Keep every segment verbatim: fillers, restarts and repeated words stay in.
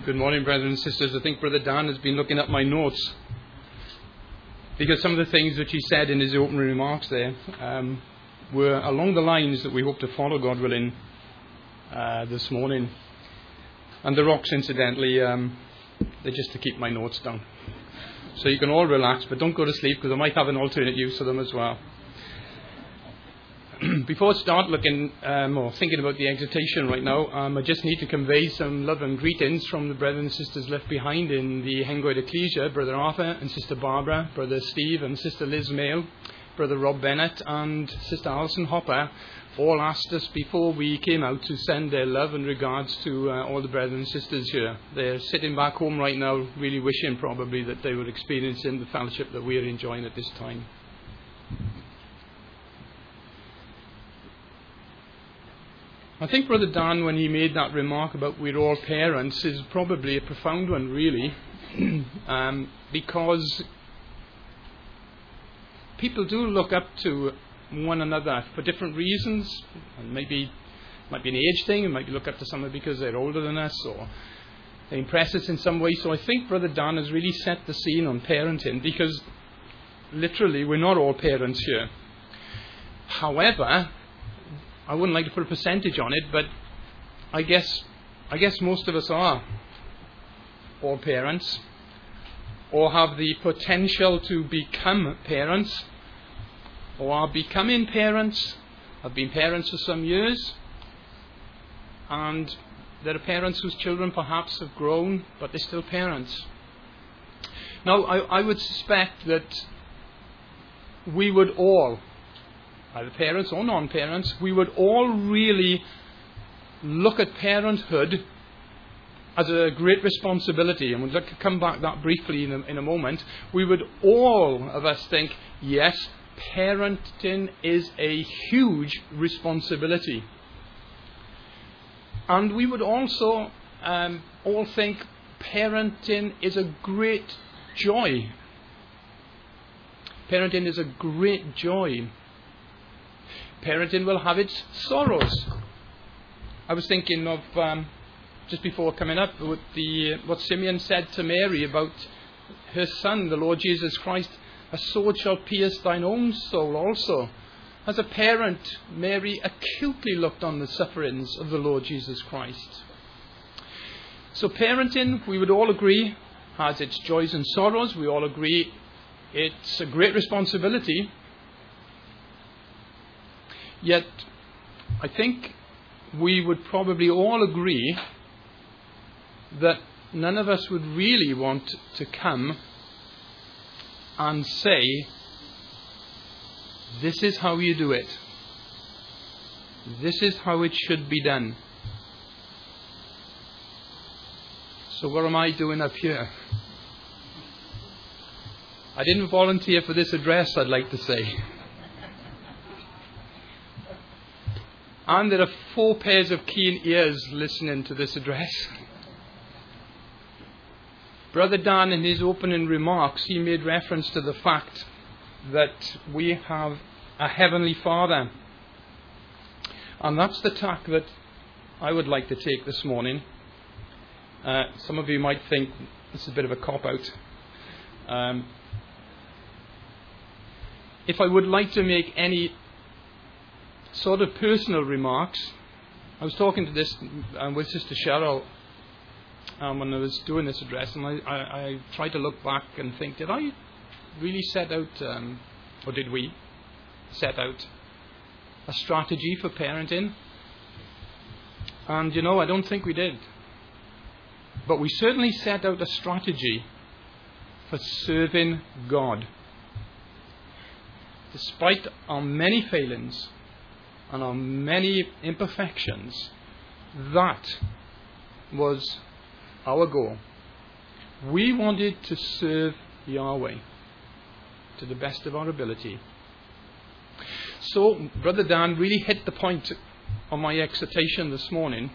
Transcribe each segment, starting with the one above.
Good morning, brothers and sisters. I think Brother Dan has been looking at my notes because some of the things which he said in his opening remarks there um, were along the lines that we hope to follow, God willing, uh, this morning. And the rocks, incidentally, um, they're just to keep my notes down. So you can all relax, but don't go to sleep because I might have an alternate use of them as well. Before I start looking um, or thinking about the exhortation right now, um, I just need to convey some love and greetings from the brothers and sisters left behind in the Hengoed Ecclesia, Brother Arthur and Sister Barbara, Brother Steve and Sister Liz Mail, Brother Rob Bennett and Sister Alison Hopper, all asked us before we came out to send their love and regards to uh, all the brothers and sisters here. They're sitting back home right now, really wishing probably that they were experiencing the fellowship that we are enjoying at this time. I think Brother Dan, when he made that remark about we're all parents, is probably a profound one, really, um, because people do look up to one another for different reasons, and maybe it might be an age thing, it might be look up to someone because they're older than us, or they impress us in some way. So I think Brother Dan has really set the scene on parenting, because literally we're not all parents here. However, I wouldn't like to put a percentage on it, but I guess I guess most of us are all parents, or have the potential to become parents, or are becoming parents, have been parents for some years, and there are parents whose children perhaps have grown, but they're still parents. Now, I, I would suspect that we would all, either parents or non-parents, we would all really look at parenthood as a great responsibility. And we'll look, come back that briefly in a, in a moment. We would all of us think, yes, parenting is a huge responsibility. And we would also um, all think parenting is a great joy. Parenting is a great joy. Parenting will have its sorrows. I was thinking of, um, just before coming up, what, the, what Simeon said to Mary about her son, the Lord Jesus Christ. A sword shall pierce thine own soul also. As a parent, Mary acutely looked on the sufferings of the Lord Jesus Christ. So parenting, we would all agree, has its joys and sorrows. We all agree it's a great responsibility. Yet, I think we would probably all agree that none of us would really want to come and say, this is how you do it. This is how it should be done. So what am I doing up here? I didn't volunteer for this address, I'd like to say. And there are four pairs of keen ears listening to this address. Brother Dan, in his opening remarks, he made reference to the fact that we have a Heavenly Father. And that's the tack that I would like to take this morning. Uh, some of you might think this is a bit of a cop-out. Um, if I would like to make any sort of personal remarks, I was talking to this um, with Sister Cheryl um, when I was doing this address, and I, I, I tried to look back and think, did I really set out, um, or did we set out a strategy for parenting? And you know, I don't think we did. But we certainly set out a strategy for serving God. Despite our many failings and our many imperfections, that was our goal. We wanted to serve Yahweh to the best of our ability. So, Brother Dan really hit the point on my exhortation this morning.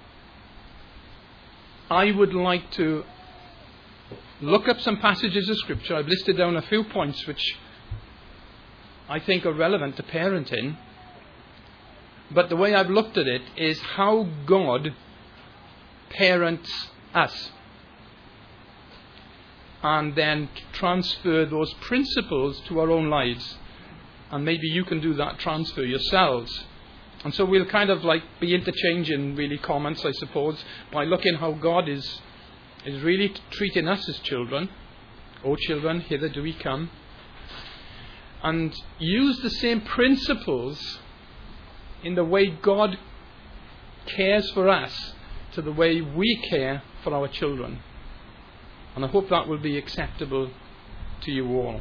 I would like to look up some passages of Scripture. I've listed down a few points which I think are relevant to parenting. But the way I've looked at it is how God parents us. and then transfer those principles to our own lives. And maybe you can do that transfer yourselves. And so we'll kind of like be interchanging really comments, I suppose, by looking how God is is really treating us as children. O children, hither do we come. And use the same principles in the way God cares for us to the way we care for our children. And I hope that will be acceptable to you all.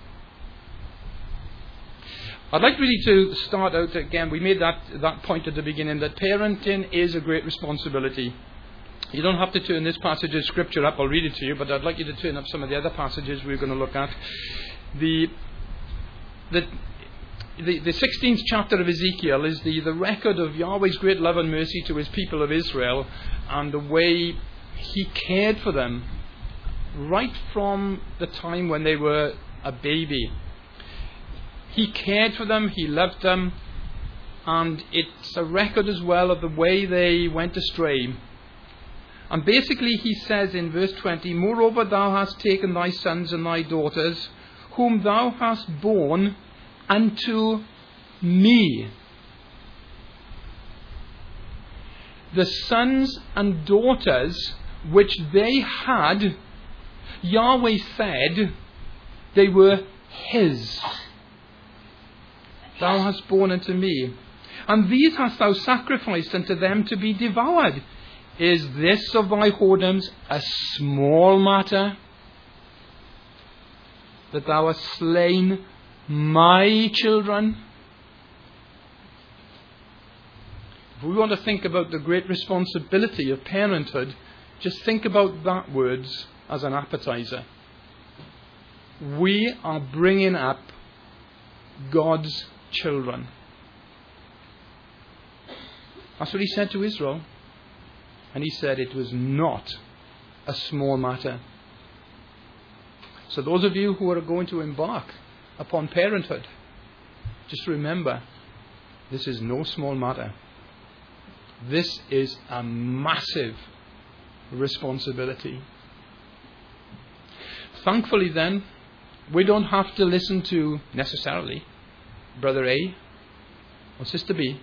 I'd like really to start out again. We made that, that point at the beginning, that parenting is a great responsibility. You don't have to turn this passage of Scripture up. I'll read it to you, but I'd like you to turn up some of the other passages we're going to look at. The the the, the sixteenth chapter of Ezekiel is the, the record of Yahweh's great love and mercy to his people of Israel, and the way he cared for them right from the time when they were a baby. He cared for them, he loved them, and it's a record as well of the way they went astray. And basically he says in verse twenty, Moreover thou hast taken thy sons and thy daughters, whom thou hast borne unto me. The sons and daughters which they had, Yahweh said they were his. Thou hast borne unto me. And these hast thou sacrificed unto them to be devoured. Is this of thy whoredoms a small matter, that thou hast slain my children? If we want to think about the great responsibility of parenthood, just think about that words as an appetizer. We are bringing up God's children. That's what he said to Israel. And he said it was not a small matter. So those of you who are going to embark upon parenthood, just remember, this is no small matter. This is a massive responsibility. Thankfully then, we don't have to listen to necessarily Brother A or Sister B.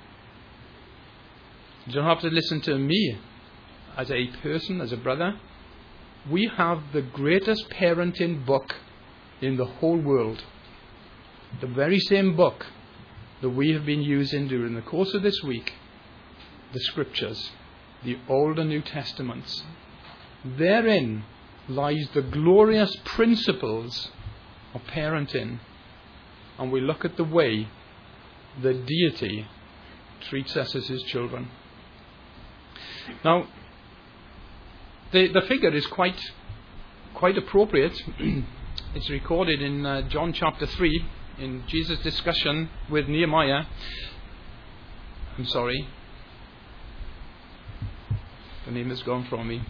You don't have to listen to me as a person, as a brother. We have the greatest parenting book in the whole world. The very same book that we have been using during the course of this week. The Scriptures, the Old and New Testaments. Therein lies the glorious principles of parenting. And we look at the way the deity treats us as his children. Now, the the figure is quite quite appropriate. It's recorded in uh, John chapter three, in Jesus' discussion with Nehemiah. I'm sorry. The name has gone from me.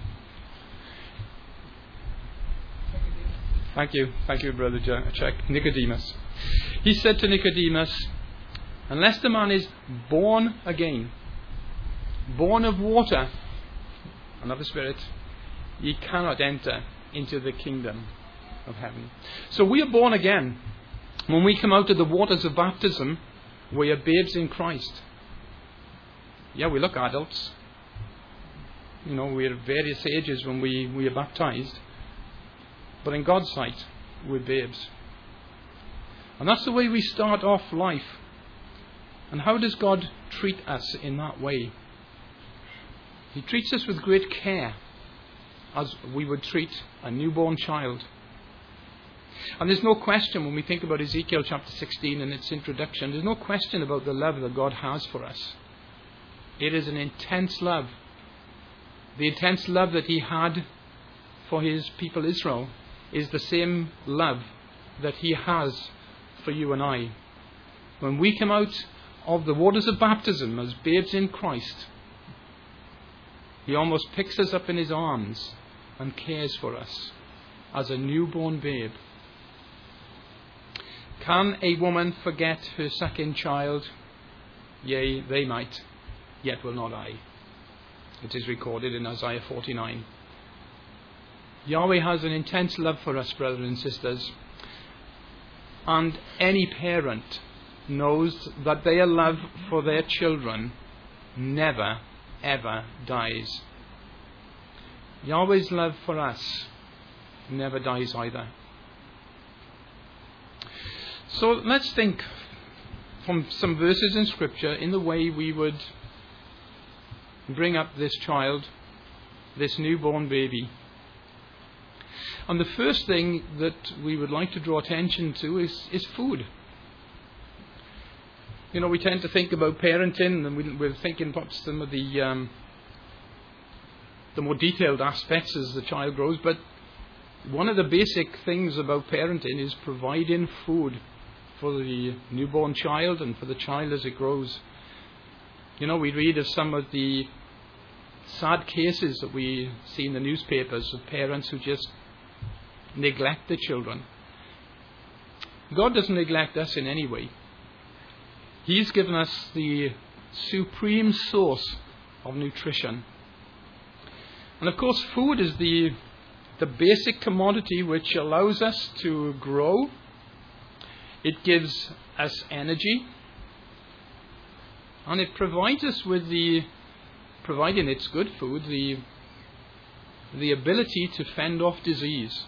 Thank you. Thank you, Brother Chuck. Nicodemus. He said to Nicodemus, unless the man is born again, born of water and of the Spirit, ye cannot enter into the kingdom of heaven. So we are born again. When we come out of the waters of baptism, we are babes in Christ. Yeah, we look adults. You know, we're at various ages when we, we are baptized. But in God's sight, we're babes. And that's the way we start off life. And how does God treat us in that way? He treats us with great care, as we would treat a newborn child. And there's no question when we think about Ezekiel chapter sixteen and its introduction, there's no question about the love that God has for us. It is an intense love. The intense love that he had for his people Israel is the same love that he has for you and I. When we come out of the waters of baptism as babes in Christ, he almost picks us up in his arms and cares for us as a newborn babe. Can a woman forget her sucking child? Yea, they might, yet will not I. It is recorded in Isaiah forty-nine. Yahweh has an intense love for us, brothers and sisters. And any parent knows that their love for their children never, ever dies. Yahweh's love for us never dies either. So let's think from some verses in Scripture in the way we would bring up this child, this newborn baby. And the first thing that we would like to draw attention to is, is food. You know, we tend to think about parenting, and we, we're thinking perhaps some of the um, the more detailed aspects as the child grows. But one of the basic things about parenting is providing food for the newborn child and for the child as it grows. You know, we read of some of the sad cases that we see in the newspapers of parents who just neglect the children. God doesn't neglect us in any way. He's given us the supreme source of nutrition. And of course, food is the, the basic commodity which allows us to grow. It gives us energy. And it provides us with the, providing it's good food, the, the ability to fend off disease.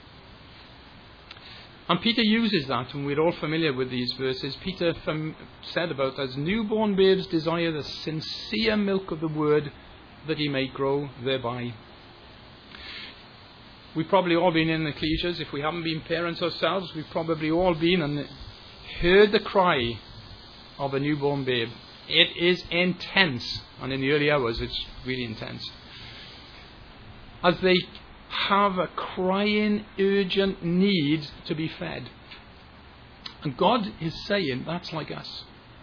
And Peter uses that, and we're all familiar with these verses. Peter fam- said about us, newborn babes desire the sincere milk of the word, that he may grow thereby. We've probably all been in ecclesias. If we haven't been parents ourselves, we've probably all been and heard the cry of a newborn babe. It is intense, and in the early hours it's really intense. As they have a crying, urgent need to be fed. And God is saying that's like us.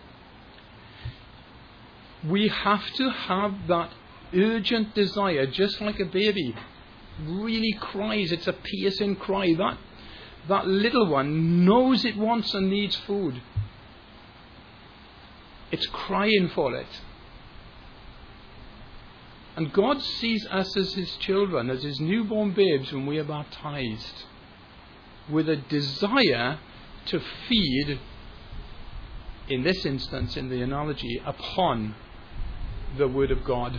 We have to have that urgent desire, just like a baby really cries. It's a piercing cry. That, that little one knows it wants and needs food. It's crying for it. And God sees us as His children, as His newborn babes when we are baptized, with a desire to feed, in this instance, in the analogy, upon the Word of God.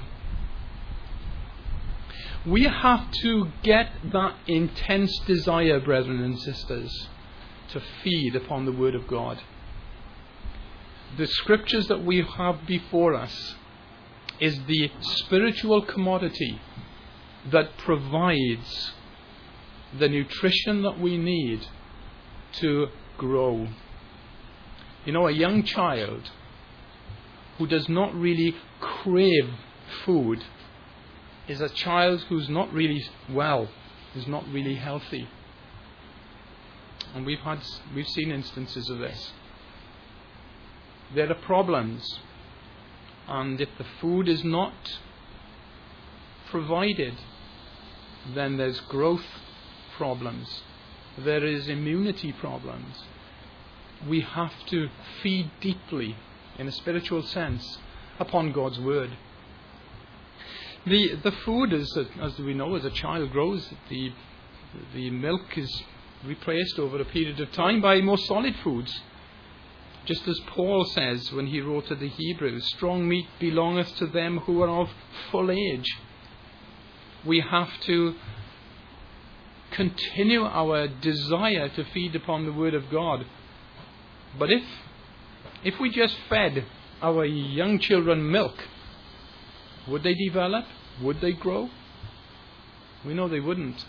We have to get that intense desire, brethren and sisters, to feed upon the Word of God. The Scriptures that we have before us is the spiritual commodity that provides the nutrition that we need to grow. You know, a young child who does not really crave food is a child who's not really well, is not really healthy. And we've had, we've seen instances of this. There are problems. And if the food is not provided, then there's growth problems. There is immunity problems. We have to feed deeply, in a spiritual sense, upon God's Word. The the food, is, as we know, as a child grows, the the milk is replaced over a period of time by more solid foods. Just as Paul says when he wrote to the Hebrews, strong meat belongeth to them who are of full age. We have to continue our desire to feed upon the Word of God. But if if we just fed our young children milk, would they develop? Would they grow? We know they wouldn't.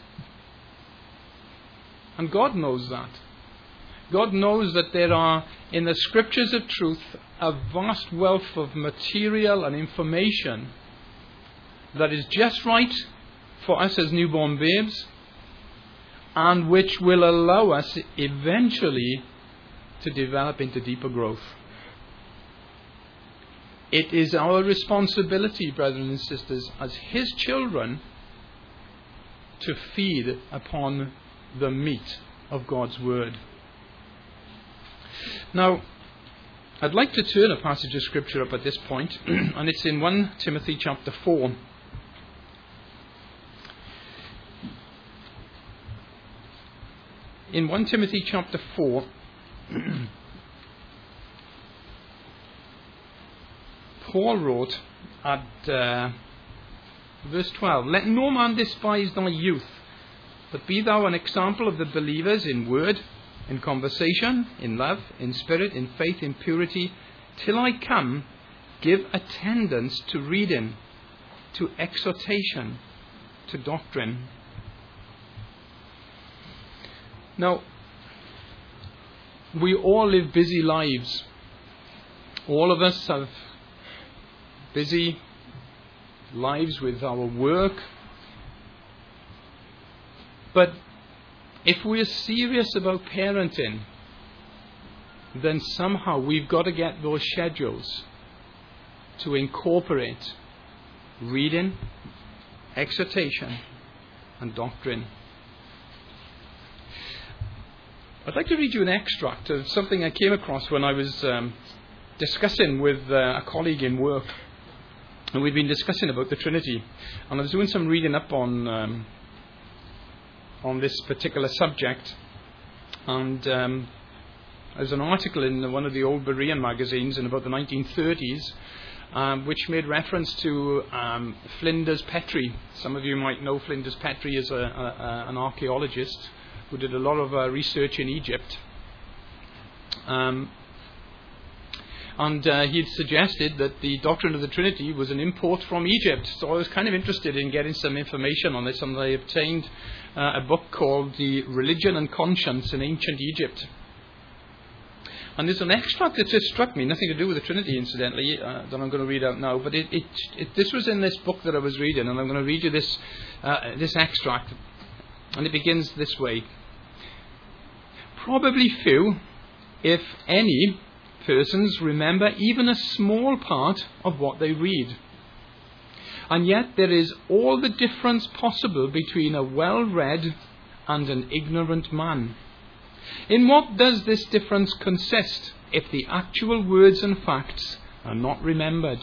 And God knows that. God knows that there are, in the Scriptures of truth, a vast wealth of material and information that is just right for us as newborn babes, and which will allow us eventually to develop into deeper growth. It is our responsibility, brothers and sisters, as His children, to feed upon the meat of God's Word. Now, I'd like to turn a passage of Scripture up at this point, and it's in First Timothy chapter four. in First Timothy chapter four, Paul wrote at uh, verse twelve, "Let no man despise thy youth, but be thou an example of the believers in word, in conversation, in love, in spirit, in faith, in purity. Till I come, give attendance to reading, to exhortation, to doctrine." Now, we all live busy lives. All of us have busy lives with our work. But if we're serious about parenting, then somehow we've got to get those schedules to incorporate reading, exhortation, and doctrine. I'd like to read you an extract of something I came across when I was um, discussing with uh, a colleague in work. And we'd been discussing about the Trinity. And I was doing some reading up on um, on this particular subject. And um, there's an article in one of the old Berean magazines in about the nineteen thirties, um, which made reference to um, Flinders Petrie. Some of you might know Flinders Petrie as a, a, a, an archaeologist who did a lot of uh, research in Egypt. Um, and uh, he had suggested that the doctrine of the Trinity was an import from Egypt. So I was kind of interested in getting some information on this, and I obtained uh, a book called The Religion and Conscience in Ancient Egypt. And there's an extract that just struck me, nothing to do with the Trinity, incidentally, uh, that I'm going to read out now. But it, it, it, this was in this book that I was reading, and I'm going to read you this uh, this extract. And it begins this way. "Probably few, if any, persons remember even a small part of what they read. And yet there is all the difference possible between a well-read and an ignorant man. In what does this difference consist if the actual words and facts are not remembered?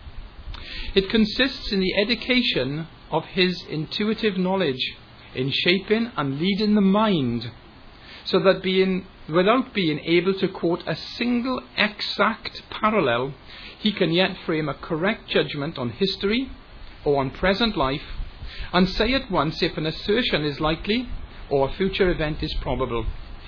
It consists in the education of his intuitive knowledge, in shaping and leading the mind, so that being, without being able to quote a single exact parallel, he can yet frame a correct judgment on history or on present life, and say at once if an assertion is likely or a future event is probable.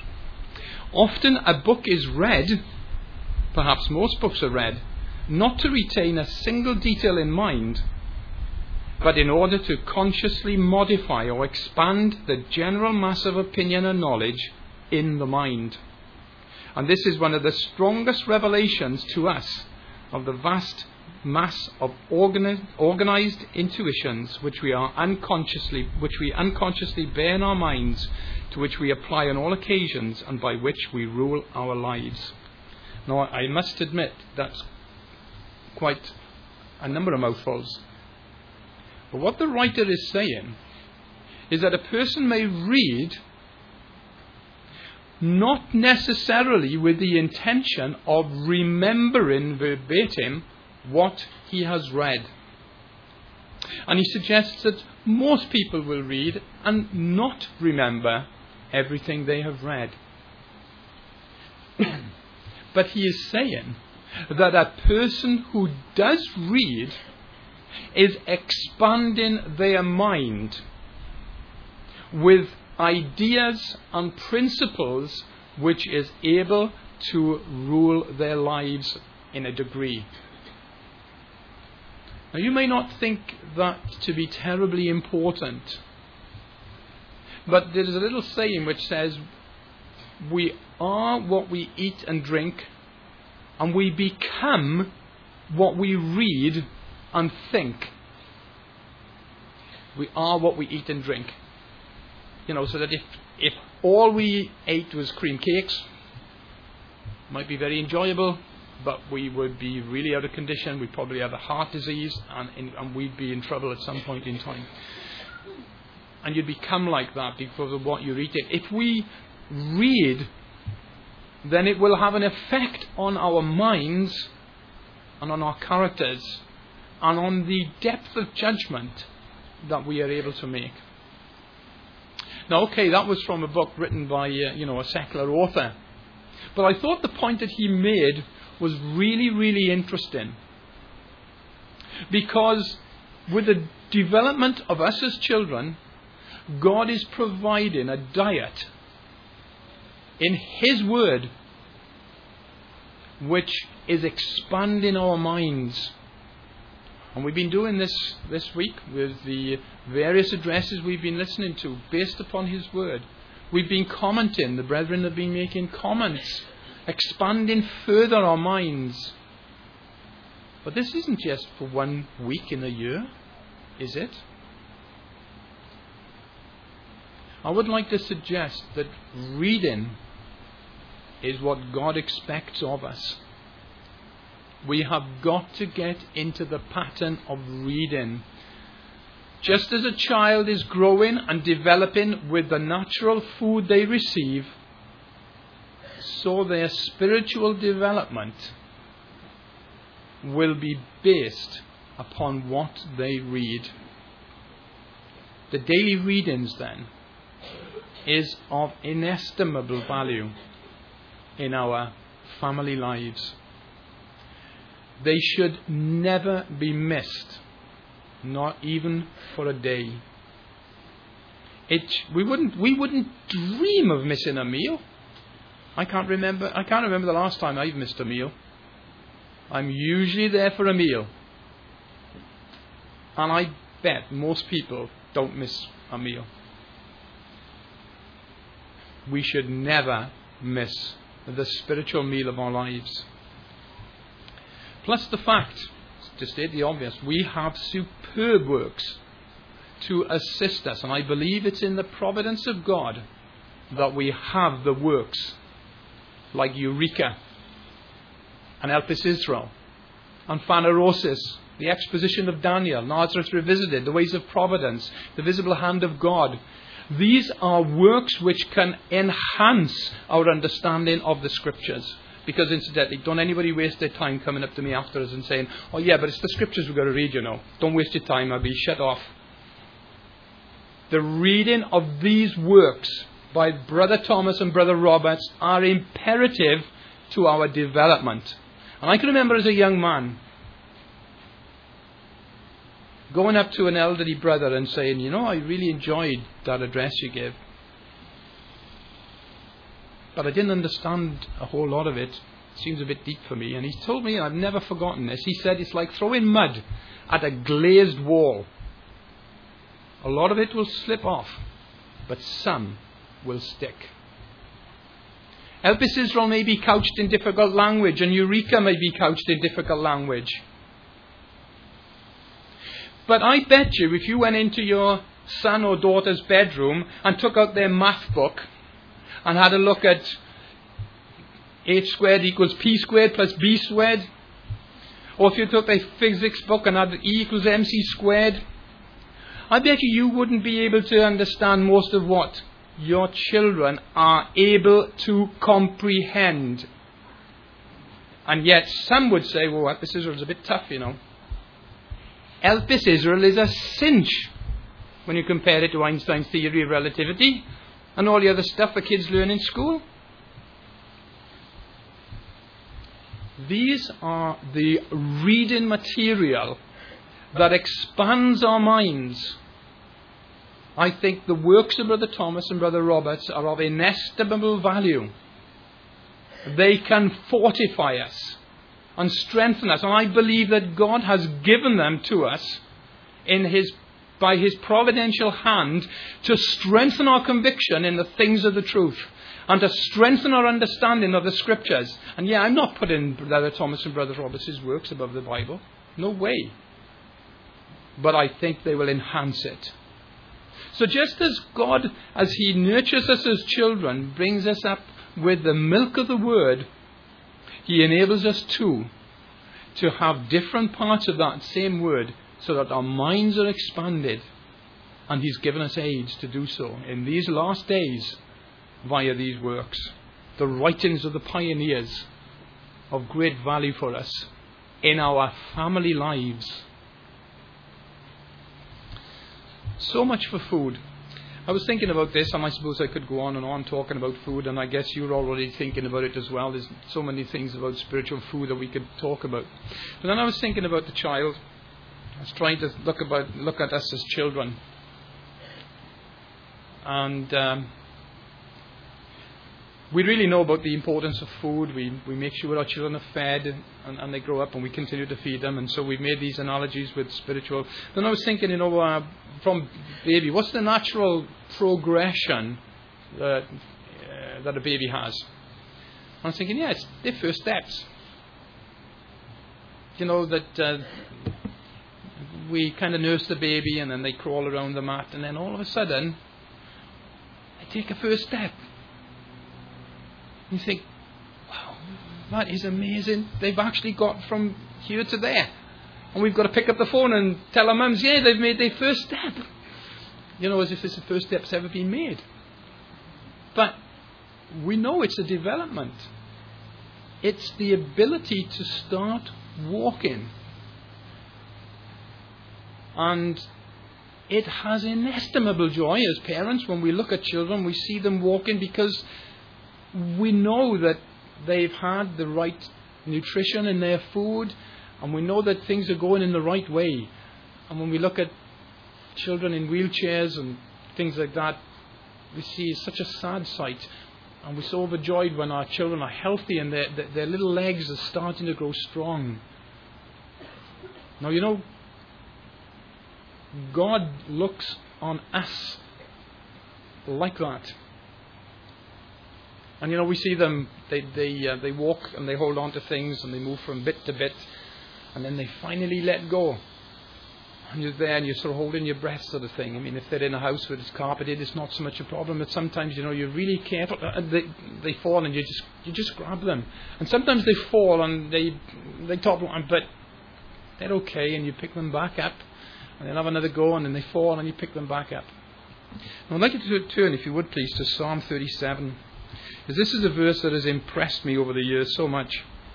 Often a book is read, perhaps most books are read, not to retain a single detail in mind, but in order to consciously modify or expand the general mass of opinion and knowledge in the mind. And this is one of the strongest revelations to us of the vast mass of organi- organized intuitions which we are unconsciously, which we unconsciously bear in our minds, to which we apply on all occasions, and by which we rule our lives." Now, I must admit that's quite a number of mouthfuls. But what the writer is saying is that a person may read not necessarily with the intention of remembering verbatim what he has read. And he suggests that most people will read and not remember everything they have read. But he is saying that a person who does read is expanding their mind with ideas and principles which is able to rule their lives in a degree. Now, you may not think that to be terribly important, but there is a little saying which says, we are what we eat and drink, and we become what we read and think. We are what we eat and drink. You know, so that if, if all we ate was cream cakes, might be very enjoyable, but we would be really out of condition. We'd probably have a heart disease, and, and we'd be in trouble at some point in time. And you'd become like that because of what you're eating. If we read, then it will have an effect on our minds and on our characters and on the depth of judgment that we are able to make. Now, okay, that was from a book written by, uh, you know, a secular author. But I thought the point that he made was really, really interesting. Because with the development of us as children, God is providing a diet in His Word which is expanding our minds. And we've been doing this this week with the various addresses we've been listening to based upon His Word. We've been commenting, the brethren have been making comments, expanding further our minds. But this isn't just for one week in a year, is it? I would like to suggest that reading is what God expects of us. We have got to get into the pattern of reading. Just as a child is growing and developing with the natural food they receive, so their spiritual development will be based upon what they read. The daily readings, then, is of inestimable value in our family lives. They should never be missed, not even for a day. It, we wouldn't we wouldn't dream of missing a meal. I can't remember I can't remember the last time I've missed a meal. I'm usually there for a meal. And I bet most people don't miss a meal. We should never miss the spiritual meal of our lives. Plus the fact, to state the obvious, we have superb works to assist us. And I believe it's in the providence of God that we have the works like Eureka and Elpis Israel and Phanerosis, the exposition of Daniel, Nazareth Revisited, the ways of providence, the visible hand of God. These are works which can enhance our understanding of the Scriptures. Because incidentally, don't anybody waste their time coming up to me afterwards and saying, oh yeah, but it's the Scriptures we've got to read, you know. Don't waste your time, I'll be shut off. The reading of these works by Brother Thomas and Brother Roberts are imperative to our development. And I can remember as a young man going up to an elderly brother and saying, you know, I really enjoyed that address you gave. But I didn't understand a whole lot of it. It seems a bit deep for me. And he told me, and I've never forgotten this, he said it's like throwing mud at a glazed wall. A lot of it will slip off, but some will stick. Elpis Israel may be couched in difficult language, and Eureka may be couched in difficult language. But I bet you if you went into your son or daughter's bedroom and took out their math book and had a look at h squared equals p squared plus b squared, or if you took their physics book and had E equals mc squared, I bet you you wouldn't be able to understand most of what your children are able to comprehend. And yet some would say, well, Elpis Israel is a bit tough, you know. Elpis Israel is a cinch when you compare it to Einstein's theory of relativity and all the other stuff the kids learn in school. These are the reading material that expands our minds. I think the works of Brother Thomas and Brother Roberts are of inestimable value. They can fortify us and strengthen us. And I believe that God has given them to us in His by His providential hand to strengthen our conviction in the things of the truth and to strengthen our understanding of the Scriptures. And yeah, I'm not putting Brother Thomas and Brother Roberts' works above the Bible. No way. But I think they will enhance it. So just as God, as He nurtures us as children, brings us up with the milk of the Word, He enables us too to have different parts of that same Word so that our minds are expanded. And He's given us aids to do so in these last days via these works. The writings of the pioneers of great value for us in our family lives. So much for food. I was thinking about this, and I suppose I could go on and on talking about food, and I guess you're already thinking about it as well. There's so many things about spiritual food that we could talk about. But then I was thinking about the child. I was trying to look about look at us as children. And um, we really know about the importance of food. We we make sure our children are fed and, and they grow up, and we continue to feed them. And so we've made these analogies with spiritual. Then I was thinking, you know, uh, from baby, what's the natural progression that, uh, that a baby has? I was thinking, yeah, it's their first steps. You know, that uh, we kind of nurse the baby, and then they crawl around the mat, and then all of a sudden, they take a first step. You think, wow, that is amazing. They've actually got from here to there. And we've got to pick up the phone and tell our mums, yeah, they've made their first step. You know, as if it's the first step that's ever been made. But we know it's a development. It's the ability to start walking. And it has inestimable joy as parents when we look at children, we see them walking, because we know that they've had the right nutrition in their food, and we know that things are going in the right way. And when we look at children in wheelchairs and things like that, we see such a sad sight. And we're so overjoyed when our children are healthy and their, their, their little legs are starting to grow strong. Now, you know, God looks on us like that. And you know, we see them, they they uh, they walk and they hold on to things and they move from bit to bit, and then they finally let go. And you're there and you're sort of holding your breath, sort of thing. I mean, if they're in a house where it's carpeted, it's not so much a problem. But sometimes, you know, you're really careful, and they they fall and you just you just grab them. And sometimes they fall and they they topple, but they're okay, and you pick them back up, and they'll have another go, and then they fall and you pick them back up. Now, I'd like you to turn, if you would please, to Psalm thirty-seven. Because this is a verse that has impressed me over the years so much.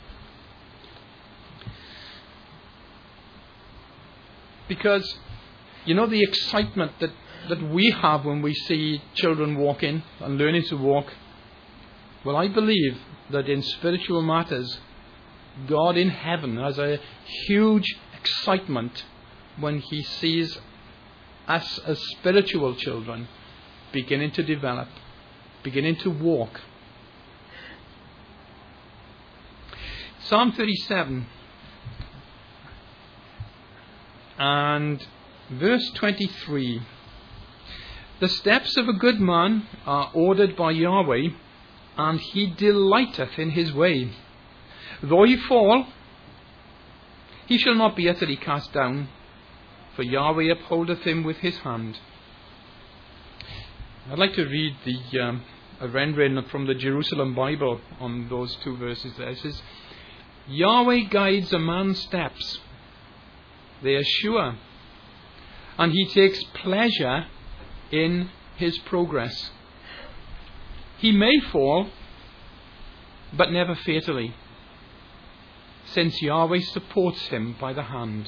Because, you know, the excitement that, that we have when we see children walking and learning to walk. Well, I believe that in spiritual matters, God in heaven has a huge excitement when He sees us as spiritual children beginning to develop, beginning to walk. Psalm thirty-seven and verse twenty-three. The steps of a good man are ordered by Yahweh, and he delighteth in his way. Though he fall, he shall not be utterly cast down, for Yahweh upholdeth him with his hand. I'd like to read the um, a rendering from the Jerusalem Bible on those two verses there. It says, Yahweh guides a man's steps. They are sure, and he takes pleasure in his progress. He may fall, but never fatally, since Yahweh supports him by the hand.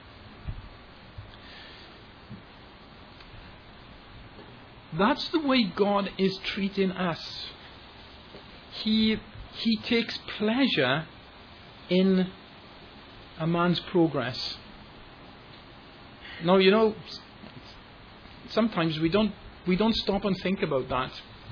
That's the way God is treating us. He, he takes pleasure in a man's progress. Now, you know, sometimes we don't we don't stop and think about that.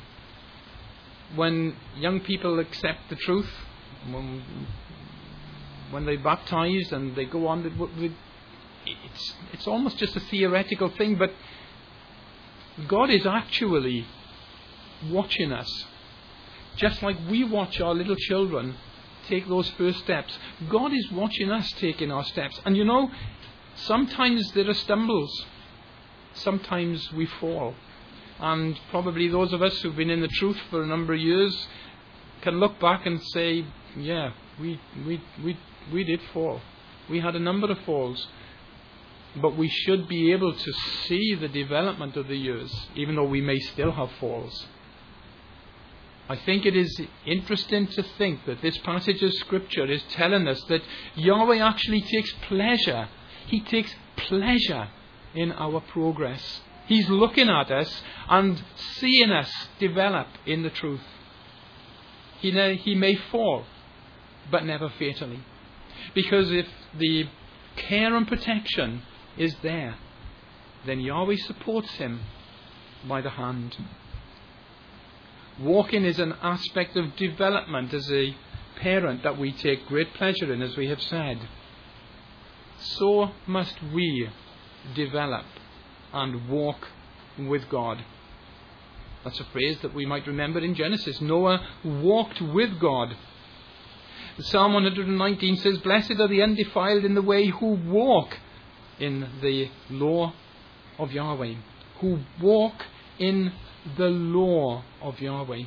When young people accept the truth, when, when they baptize and they go on, it's it's almost just a theoretical thing, but God is actually watching us. Just like we watch our little children take those first steps, God is watching us taking our steps. And you know, sometimes there are stumbles. Sometimes we fall. And probably those of us who've been in the truth for a number of years can look back and say, yeah, we we we we did fall. We had a number of falls. But we should be able to see the development of the years, even though we may still have falls. I think it is interesting to think that this passage of Scripture is telling us that Yahweh actually takes pleasure. He takes pleasure in our progress. He's looking at us and seeing us develop in the truth. He may, he may fall, but never fatally. Because if the care and protection is there, then Yahweh supports him by the hand. Walking is an aspect of development as a parent that we take great pleasure in, as we have said. So must we develop and walk with God. That's a phrase that we might remember in Genesis. Noah walked with God. Psalm one nineteen says, "Blessed are the undefiled in the way who walk in the law of Yahweh." Who walk in the law of Yahweh.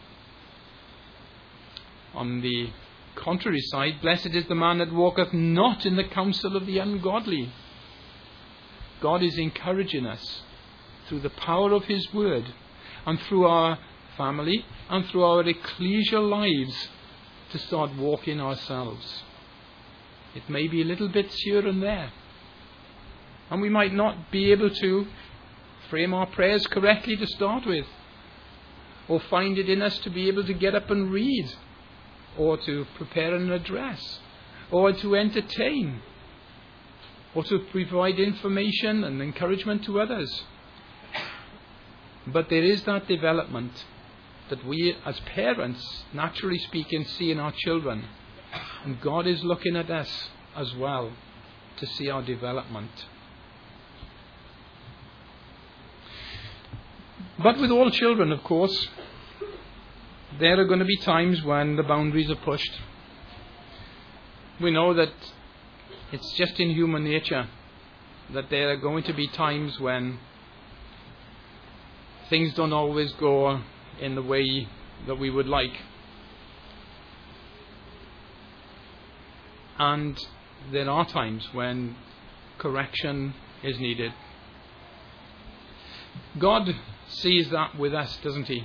On the contrary side, blessed is the man that walketh not in the counsel of the ungodly. God is encouraging us through the power of His word and through our family and through our ecclesial lives to start walking ourselves. It may be a little bit here and there, and we might not be able to frame our prayers correctly to start with, or find it in us to be able to get up and read, or to prepare an address, or to entertain, or to provide information and encouragement to others. But there is that development that we as parents, naturally speaking, see in our children. And God is looking at us as well to see our development. But with all children, of course, there are going to be times when the boundaries are pushed. We know that it's just in human nature that there are going to be times when things don't always go in the way that we would like. And there are times when correction is needed. God sees that with us, doesn't He?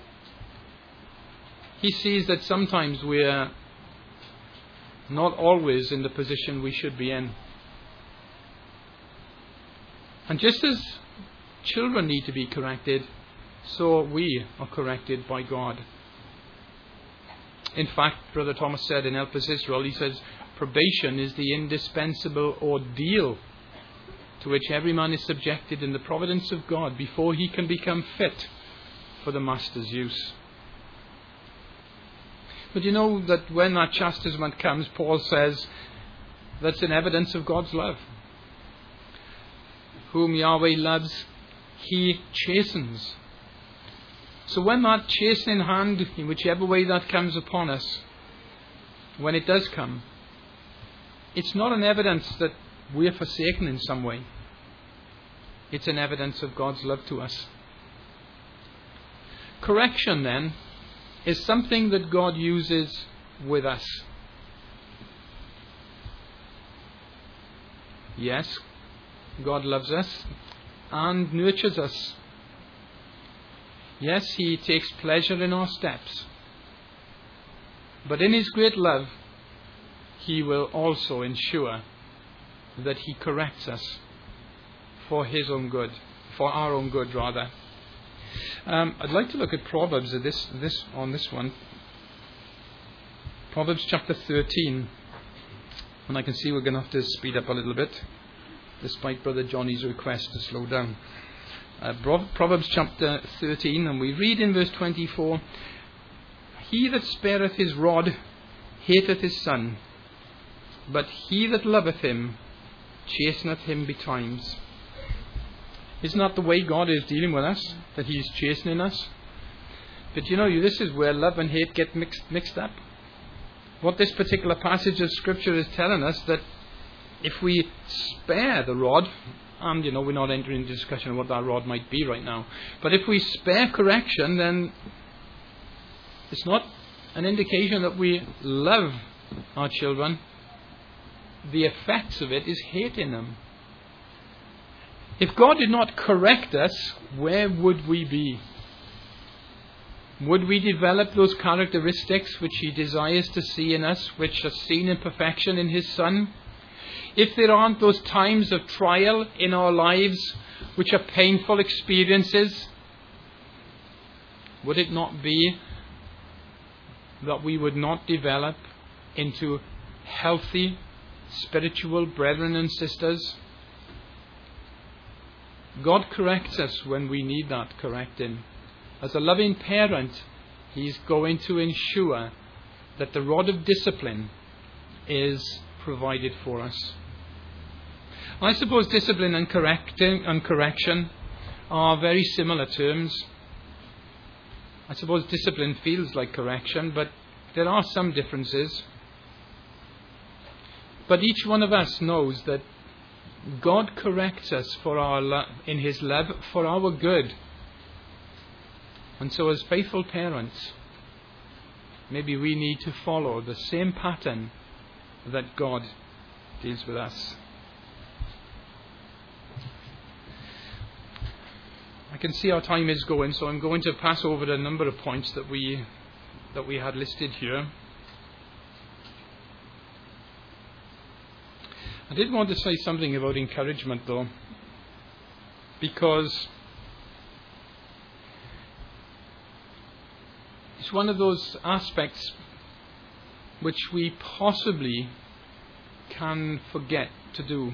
He sees that sometimes we're not always in the position we should be in. And just as children need to be corrected, so we are corrected by God. In fact, Brother Thomas said in Help Us Israel, he says, probation is the indispensable ordeal to which every man is subjected in the providence of God before he can become fit for the Master's use. But you know that when that chastisement comes, Paul says that's an evidence of God's love. Whom Yahweh loves, He chastens. So when that chastening hand, in whichever way that comes upon us, when it does come, it's not an evidence that we are forsaken in some way. It's an evidence of God's love to us. Correction, then, is something that God uses with us. Yes, God loves us and nurtures us. Yes, He takes pleasure in our steps. But in His great love, He will also ensure that He corrects us for His own good, for our own good rather. Um, I'd like to look at Proverbs at this, this, on this one. Proverbs chapter thirteen. And I can see we're going to have to speed up a little bit, despite Brother Johnny's request to slow down. Uh, Proverbs chapter thirteen, and we read in verse twenty-four, He that spareth his rod hateth his son, but he that loveth him chasteneth him betimes. Isn't that the way God is dealing with us? That He is chastening us? But you know, this is where love and hate get mixed, mixed up. What this particular passage of Scripture is telling us, that if we spare the rod, and you know, we're not entering into discussion on what that rod might be right now, but if we spare correction, then it's not an indication that we love our children. The effects of it is hating them. If God did not correct us, where would we be? Would we develop those characteristics which He desires to see in us, which are seen in perfection in His Son? If there aren't those times of trial in our lives which are painful experiences, would it not be that we would not develop into healthy spiritual brethren and sisters? God corrects us when we need that correcting. As a loving parent, He's going to ensure that the rod of discipline is provided for us. I suppose discipline and correcting and correction are very similar terms. I suppose discipline feels like correction, but there are some differences. But each one of us knows that God corrects us for our lo- in His love for our good. And so as faithful parents, maybe we need to follow the same pattern that God deals with us. I can see our time is going, so I'm going to pass over a number of points that we that we had listed here. I did want to say something about encouragement, though, because it's one of those aspects which we possibly can forget to do.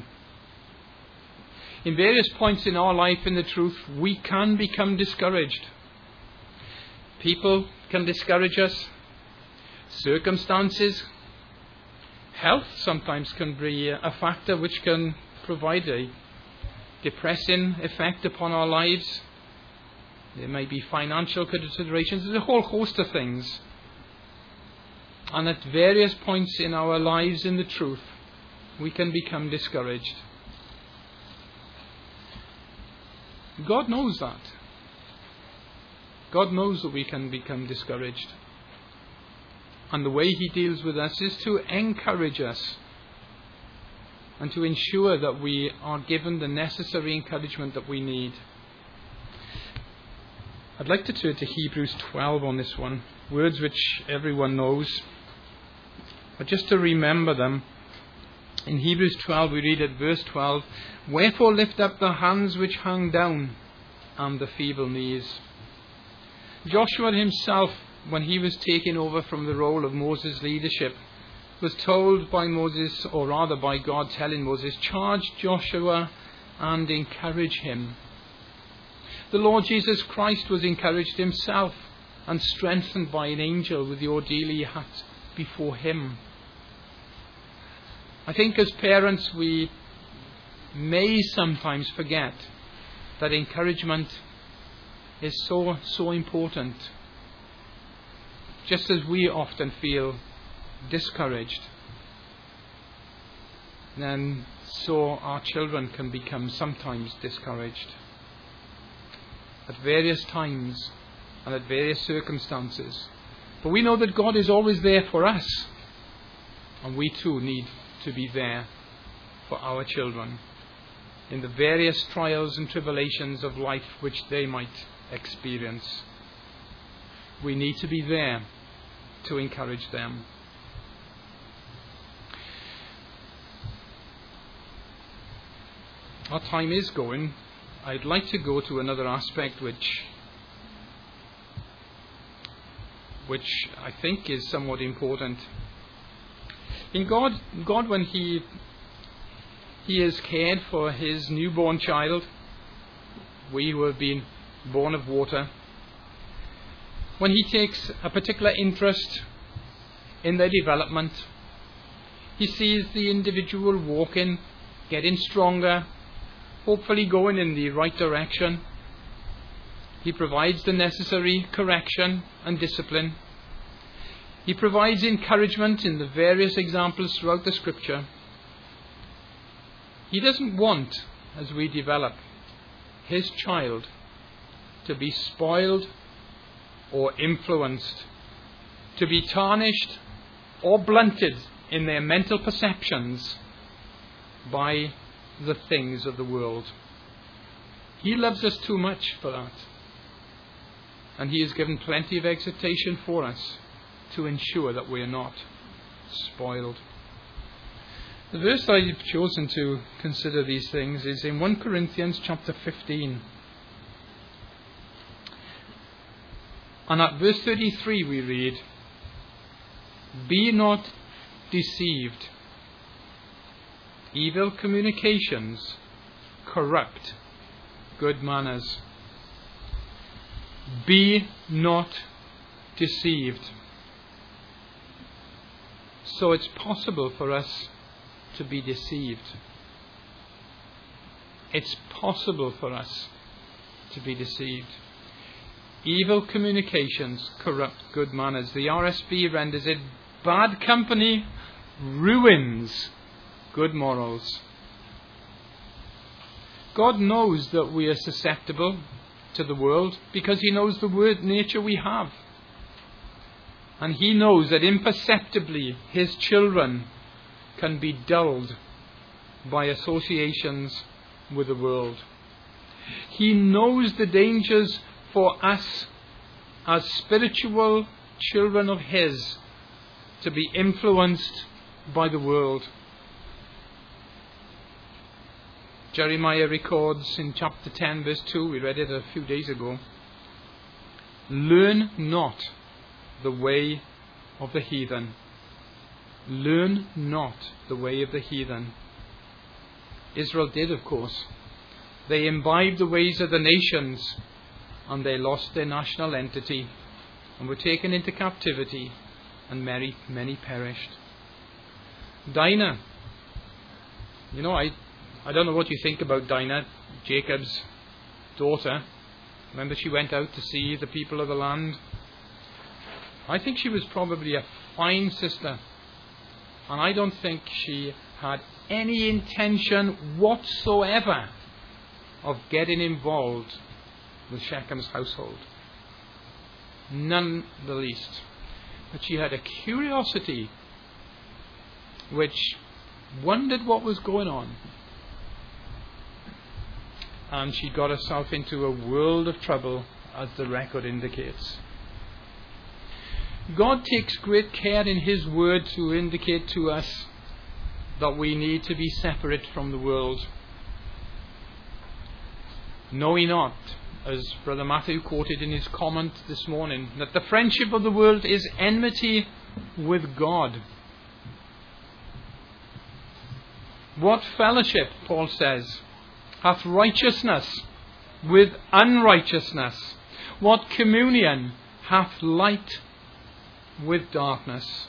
In various points in our life, in the truth, we can become discouraged. People can discourage us. Circumstances, health sometimes can be a factor which can provide a depressing effect upon our lives. There may be financial considerations. There's a whole host of things. And at various points in our lives, in the truth, we can become discouraged. God knows that. God knows that we can become discouraged. And the way He deals with us is to encourage us and to ensure that we are given the necessary encouragement that we need. I'd like to turn to Hebrews twelve on this one. Words which everyone knows. But just to remember them, in Hebrews twelve we read at verse twelve, "Wherefore lift up the hands which hang down, and the feeble knees." Joshua himself, when he was taking over from the role of Moses' leadership, was told by Moses, or rather by God telling Moses, charge Joshua and encourage him. The Lord Jesus Christ was encouraged himself and strengthened by an angel with the ordeal he had before him. I think as parents we may sometimes forget that encouragement is so, so important. Just as we often feel discouraged, then so our children can become sometimes discouraged at various times and at various circumstances. But we know that God is always there for us, and we too need to be there for our children in the various trials and tribulations of life which they might experience. We need to be there to encourage them. Our time is going. I'd like to go to another aspect which which I think is somewhat important. In God, God when He He has cared for His newborn child, we who have been born of water, when He takes a particular interest in their development, He sees the individual walking, getting stronger, hopefully going in the right direction. He provides the necessary correction and discipline. He provides encouragement in the various examples throughout the Scripture. He doesn't want, as we develop, His child to be spoiled or influenced, to be tarnished or blunted in their mental perceptions by the things of the world. He loves us too much for that. And He has given plenty of exhortation for us to ensure that we are not spoiled. The verse I've chosen to consider these things is in First Corinthians chapter fifteen. And at verse thirty-three we read, "Be not deceived. Evil communications corrupt good manners." Be not deceived. So it's possible for us to be deceived. It's possible for us to be deceived. Evil communications corrupt good manners. The R S V renders it, "Bad company ruins good morals." God knows that we are susceptible to the world because He knows the word nature we have. And He knows that imperceptibly His children can be dulled by associations with the world. He knows the dangers for us as spiritual children of His to be influenced by the world. Jeremiah records in chapter ten verse two, we read it a few days ago, "Learn not the way of the heathen." Learn not the way of the heathen. Israel did, of course. They imbibed the ways of the nations and they lost their national entity and were taken into captivity, and many, many perished. Dinah. You know, I, I don't know what you think about Dinah, Jacob's daughter. Remember, she went out to see the people of the land. I think she was probably a fine sister. And I don't think she had any intention whatsoever of getting involved with Shechem's household. None the least. But she had a curiosity which wondered what was going on. And she got herself into a world of trouble, as the record indicates. God takes great care in His word to indicate to us that we need to be separate from the world. Know ye not, as Brother Matthew quoted in his comment this morning, that the friendship of the world is enmity with God. What fellowship, Paul says, hath righteousness with unrighteousness? What communion hath light with darkness?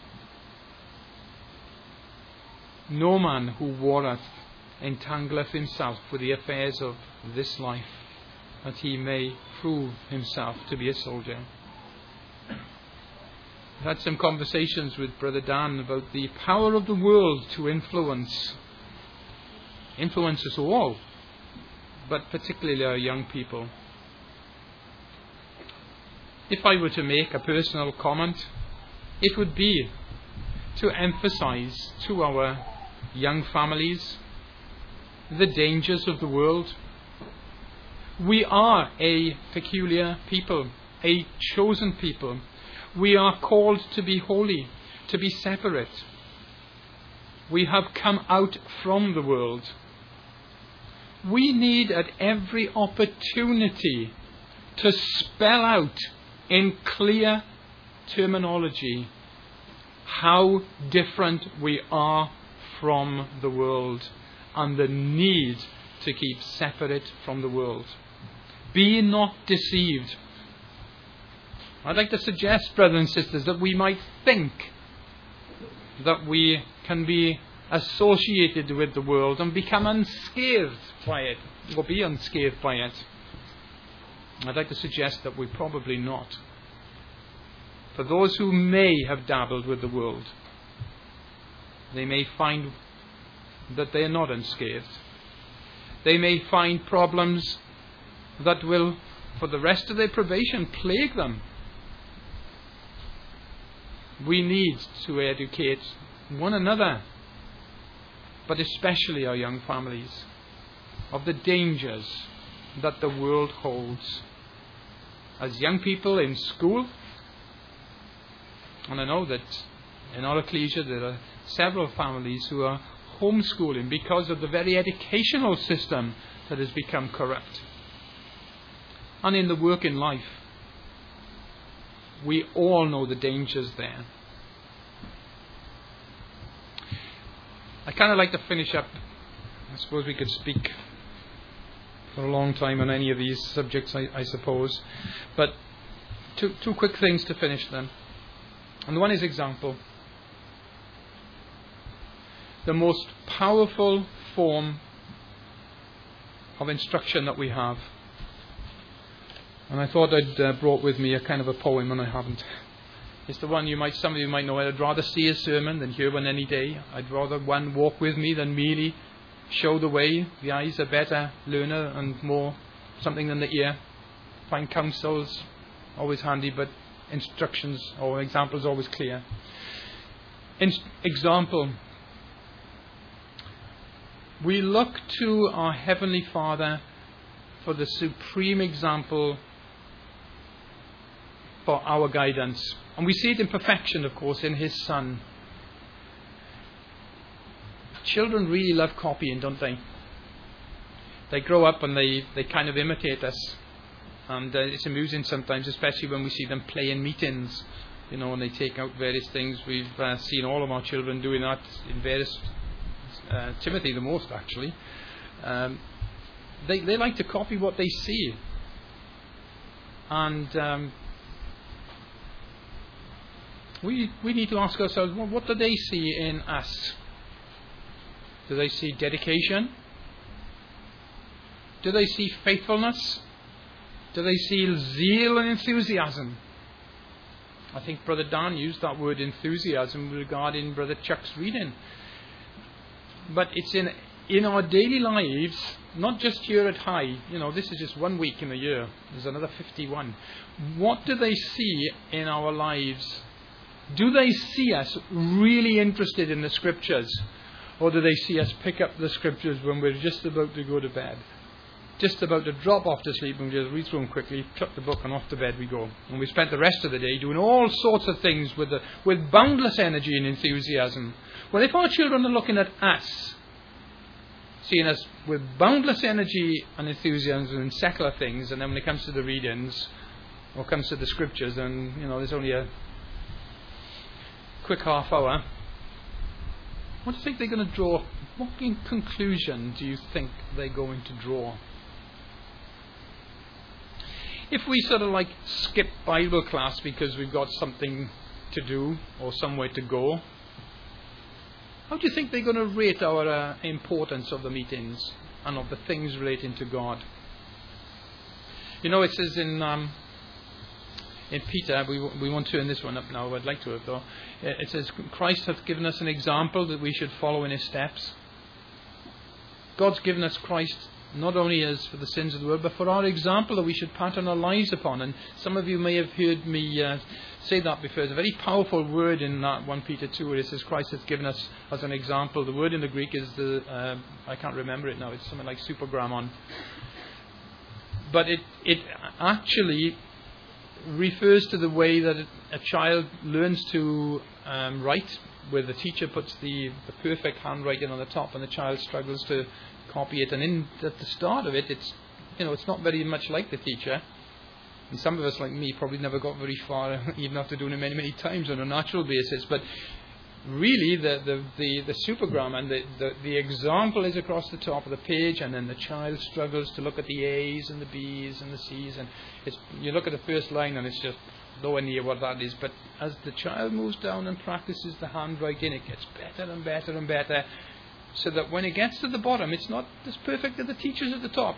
No man who warreth entangleth himself with the affairs of this life, that he may prove himself to be a soldier. I've had some conversations with Brother Dan about the power of the world to influence influence us all, but particularly our young people. If I were to make a personal comment, it would be to emphasize to our young families the dangers of the world. We are a peculiar people, a chosen people. We are called to be holy, to be separate. We have come out from the world. We need at every opportunity to spell out in clear terminology how different we are from the world and the need to keep separate from the world. Be not deceived. I'd like to suggest, brothers and sisters, that we might think that we can be associated with the world and become unscathed by it, or be unscathed by it. I'd like to suggest that we're probably not. For those who may have dabbled with the world, they may find that they are not unscathed. They may find problems that will, for the rest of their probation, plague them. We need to educate one another, but especially our young families, of the dangers that the world holds. As young people in school, and I know that in our ecclesia there are several families who are homeschooling because of the very educational system that has become corrupt. And in the working life, we all know the dangers there. I kind of like to finish up. I suppose we could speak for a long time on any of these subjects, I, I suppose. But two, two quick things to finish then. And one is example. The most powerful form of instruction that we have. And I thought I'd uh, brought with me a kind of a poem, and I haven't. It's the one you might, some of you might know. I'd rather see a sermon than hear one any day. I'd rather one walk with me than merely show the way. The eye's a better learner and more something than the ear. Find counsels always handy, but instructions or examples always clear. In- example. We look to our Heavenly Father for the supreme example for our guidance. And we see it in perfection, of course, in His Son. Children really love copying, don't they? They grow up and they, they kind of imitate us. And uh, it's amusing sometimes, especially when we see them play in meetings, you know, and they take out various things. We've uh, seen all of our children doing that in various... Uh, Timothy the most, actually. Um, they, they like to copy what they see. And... Um, We we need to ask ourselves, well, what do they see in us? Do they see dedication? Do they see faithfulness? Do they see zeal and enthusiasm? I think Brother Dan used that word enthusiasm regarding Brother Chuck's reading. But it's in in our daily lives, not just here at High. You know, this is just one week in the year. There's another fifty-one. What do they see in our lives? Do they see us really interested in the Scriptures? Or do they see us pick up the Scriptures when we're just about to go to bed? Just about to drop off to sleep and we just read through them quickly, chuck the book and off to bed we go. And we spent the rest of the day doing all sorts of things with, the, with boundless energy and enthusiasm. Well, if our children are looking at us, seeing us with boundless energy and enthusiasm in secular things, and then when it comes to the readings, or comes to the Scriptures, and, you know, there's only a quick half hour. What do you think they're going to draw? What conclusion do you think they're going to draw? If we sort of like skip Bible class because we've got something to do or somewhere to go, how do you think they're going to rate our uh, importance of the meetings and of the things relating to God? You know, it says in um, in Peter, we we won't turn this one up now, I'd like to have though. It says, Christ hath given us an example that we should follow in His steps. God's given us Christ not only as for the sins of the world, but for our example that we should pattern our lives upon. And some of you may have heard me uh, say that before. It's a very powerful word in that First Peter two, where it says Christ has given us as an example. The word in the Greek is the, uh, I can't remember it now, it's something like supergrammon. But it, it actually refers to the way that a child learns to um, write, where the teacher puts the, the perfect handwriting on the top and the child struggles to copy it. And in at the start of it, it's you know it's not very much like the teacher. And some of us, like me, probably never got very far, even after doing it many, many times on a natural basis. But really, the the the, the supergram and the, the the example is across the top of the page, and then the child struggles to look at the A's and the B's and the C's, and it's you look at the first line and it's just nowhere near what that is. But as the child moves down and practices the handwriting, it gets better and better and better, so that when it gets to the bottom, it's not as perfect as the teachers at the top.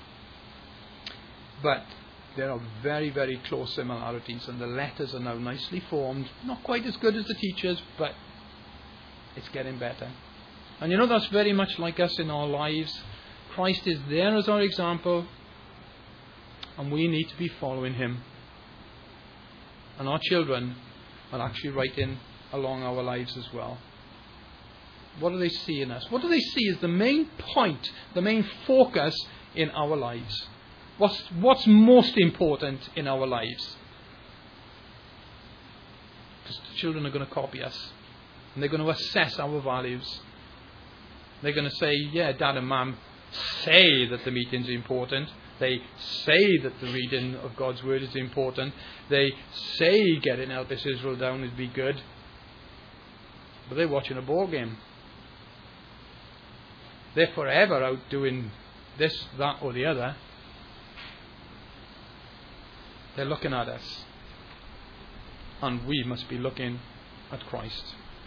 But there are very, very close similarities, and the letters are now nicely formed. Not quite as good as the teachers, but it's getting better. And you know, that's very much like us in our lives. Christ is there as our example, and we need to be following Him. And our children are actually writing along our lives as well. What do they see in us? What do they see as the main point, the main focus in our lives? What's, what's most important in our lives? Because the children are going to copy us. And they're going to assess our values. They're going to say, yeah, Dad and Mum say that the meeting's important. They say that the reading of God's Word is important. They say getting Elpis Israel down would be good. But they're watching a ball game. They're forever out doing this, that or the other. They're looking at us. And we must be looking at Christ.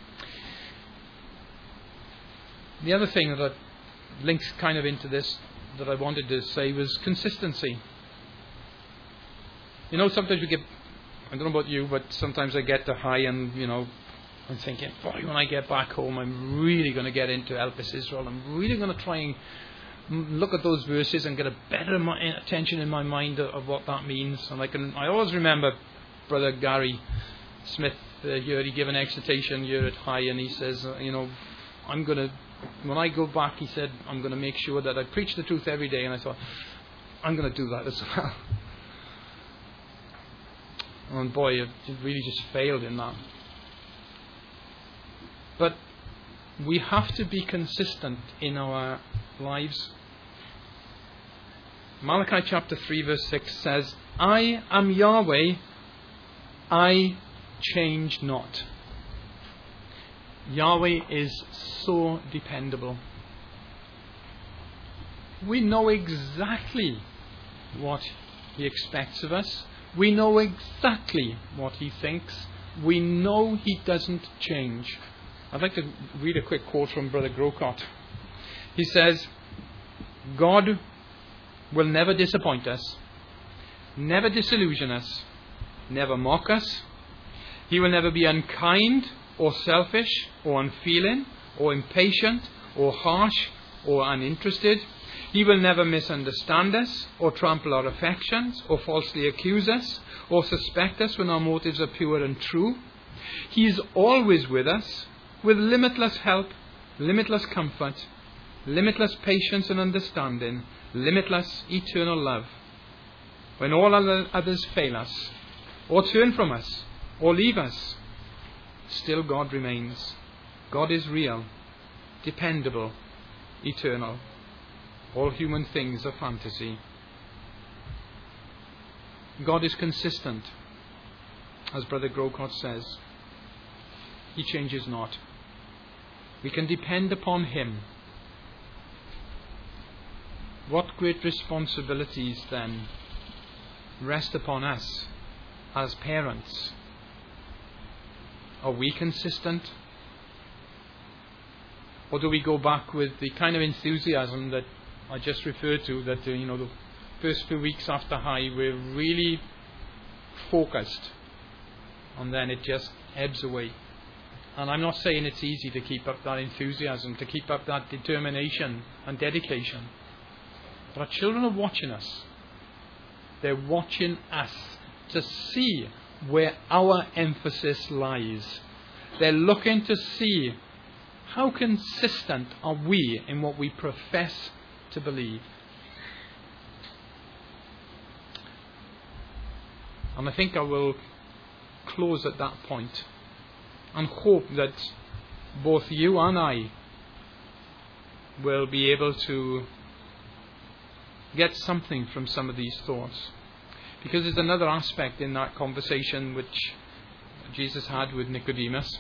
The other thing that links kind of into this that I wanted to say was consistency. You know, sometimes we get, I don't know about you, but sometimes I get to high and, you know, I'm thinking, boy, when I get back home, I'm really going to get into Elpis Israel. I'm really going to try and look at those verses and get a better attention in my mind of, of what that means. And I can, I always remember Brother Gary Smith uh, here. He gave an exhortation here at High, and he says, uh, you know, I'm going to, when I go back, he said, I'm going to make sure that I preach the truth every day. And I thought, I'm going to do that as well. And boy, it really just failed in that. But we have to be consistent in our lives. Malachi chapter three verse six says, I am Yahweh, I change not. Yahweh is so dependable. We know exactly what He expects of us. We know exactly what He thinks. We know He doesn't change. I'd like to read a quick quote from Brother Grocott. He says, God will never disappoint us, never disillusion us, never mock us. He will never be unkind or selfish or unfeeling or impatient or harsh or uninterested. He will never misunderstand us or trample our affections or falsely accuse us or suspect us when our motives are pure and true. He is always with us, with limitless help, limitless comfort, limitless patience and understanding, limitless eternal love. When all other others fail us, or turn from us, or leave us, still God remains. God is real, dependable, eternal. All human things are fantasy. God is consistent, as Brother Grocott says. He changes not. We can depend upon Him. What great responsibilities then rest upon us as parents? Are we consistent? Or do we go back with the kind of enthusiasm that I just referred to, that, uh, you know, the first few weeks after High we're really focused, and then it just ebbs away? And I'm not saying it's easy to keep up that enthusiasm, to keep up that determination and dedication. But our children are watching us. They're watching us to see where our emphasis lies. They're looking to see how consistent are we in what we profess to believe. And I think I will close at that point and hope that both you and I will be able to get something from some of these thoughts. Because there's another aspect in that conversation which Jesus had with Nicodemus.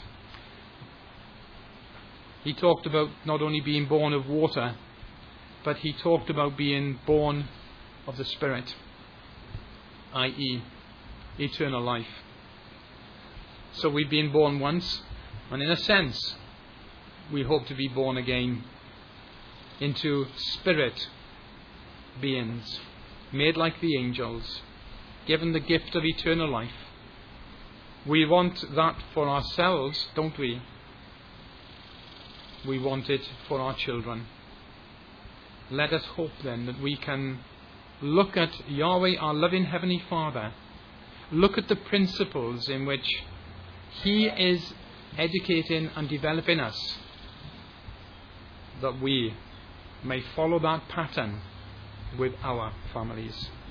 He talked about not only being born of water, but he talked about being born of the Spirit, that is eternal life. So we've been born once, and in a sense, we hope to be born again into spirit beings, made like the angels, given the gift of eternal life. We want that for ourselves, don't we? We want it for our children. Let us hope then that we can look at Yahweh, our loving Heavenly Father, look at the principles in which He is educating and developing us, that we may follow that pattern with our families.